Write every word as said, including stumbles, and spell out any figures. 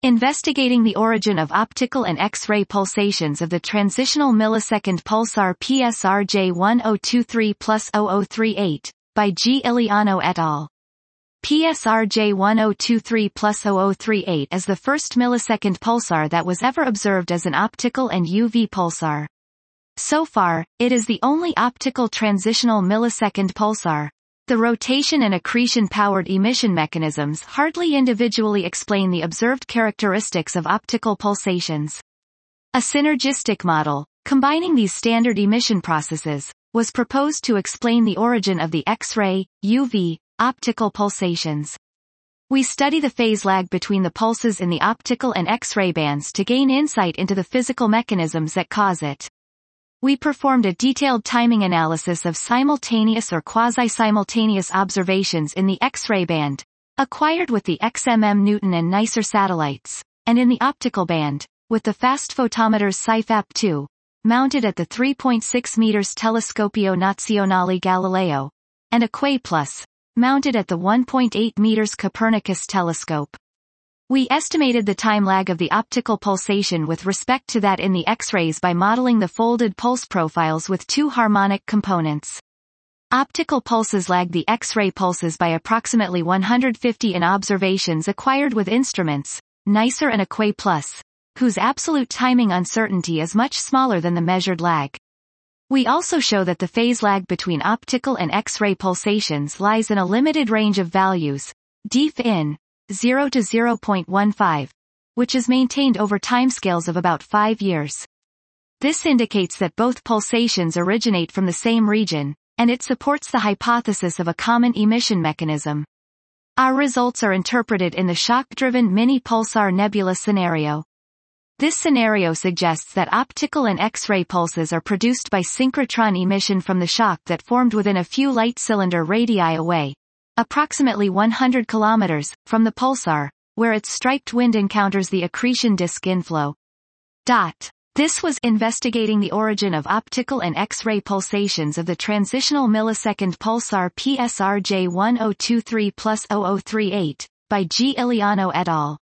Investigating the origin of optical and X-ray pulsations of the transitional millisecond pulsar P S R J one zero two three plus zero zero three eight, by G. Iliano et al. P S R J one zero two three plus zero zero three eight is the first millisecond pulsar that was ever observed as an optical and U V pulsar. So far, it is the only optical transitional millisecond pulsar. The rotation and accretion-powered emission mechanisms hardly individually explain the observed characteristics of optical pulsations. A synergistic model, combining these standard emission processes, was proposed to explain the origin of the X-ray, U V, optical pulsations. We study the phase lag between the pulses in the optical and X-ray bands to gain insight into the physical mechanisms that cause it. We performed a detailed timing analysis of simultaneous or quasi-simultaneous observations in the X-ray band, acquired with the X M M Newton and NICER satellites, and in the optical band, with the fast photometers SciFap two, mounted at the three point six meters Telescopio Nazionale Galileo, and Aquaplus, mounted at the one point eight meters Copernicus telescope. We estimated the time lag of the optical pulsation with respect to that in the X-rays by modeling the folded pulse profiles with two harmonic components. Optical pulses lag the X-ray pulses by approximately one hundred fifty in observations acquired with instruments, NICER and Aquaplus, whose absolute timing uncertainty is much smaller than the measured lag. We also show that the phase lag between optical and X-ray pulsations lies in a limited range of values, D F in zero to zero point one five, which is maintained over timescales of about five years. This indicates that both pulsations originate from the same region, and it supports the hypothesis of a common emission mechanism. Our results are interpreted in the shock-driven mini-pulsar nebula scenario. This scenario suggests that optical and X-ray pulses are produced by synchrotron emission from the shock that formed within a few light cylinder radii away, approximately one hundred kilometers, from the pulsar, where its striped wind encounters the accretion disk inflow. Dot. This was Investigating the Origin of Optical and X-ray Pulsations of the Transitional Millisecond Pulsar P S R J one zero two three plus zero zero three eight, by G. Iliano et al.